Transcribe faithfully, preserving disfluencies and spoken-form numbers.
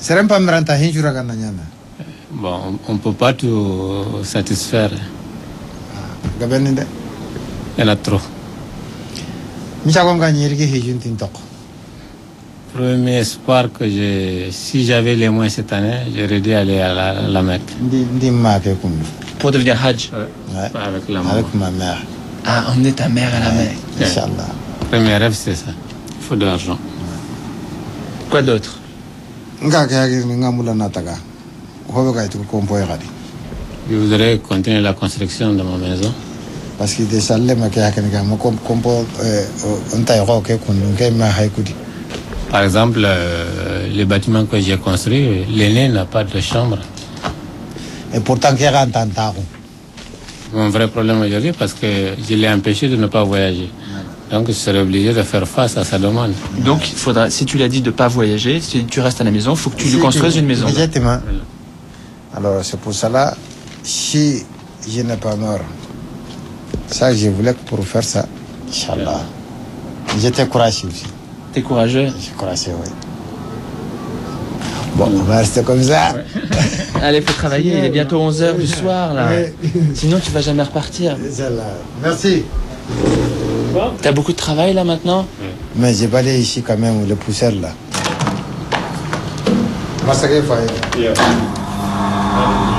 Bon, on ne peut pas tout satisfaire. Il y en a trop. Premier espoir que j'ai, si j'avais les moyens cette année, j'aurais dû aller à la, la Mecque. Pour devenir Hajj? Ouais. Avec la Avec ma mère. Ah, emmener ta mère à la Mecque. Ouais. Inch'Allah. Premier rêve, c'est ça. Il faut de l'argent. Quoi d'autre? Je voudrais continuer la construction de ma maison. Parce que des salles, par exemple, euh, les bâtiments que j'ai construits, l'aîné n'a pas de chambre. Et pourtant, il y a un mon vrai problème aujourd'hui, parce que je l'ai empêché de ne pas voyager. Donc, je serais obligé de faire face à sa demande. Donc, il faudra, si tu l'as dit de ne pas voyager, si tu restes à la maison, il faut que tu lui construises une maison. Exactement. Alors, c'est pour cela, si je n'ai pas mort, ça, je voulais pour faire ça, Inch'Allah. J'étais courageux aussi. T'es courageux? Je suis courageux, oui. Bon, on va rester comme ça. Ouais. Allez, faut travailler, il est bientôt onze heures du soir, là. Sinon, tu vas jamais repartir. Merci. T'as beaucoup de travail, là, maintenant? Mais j'ai balayé ici, quand même, le poussière, là. Merci.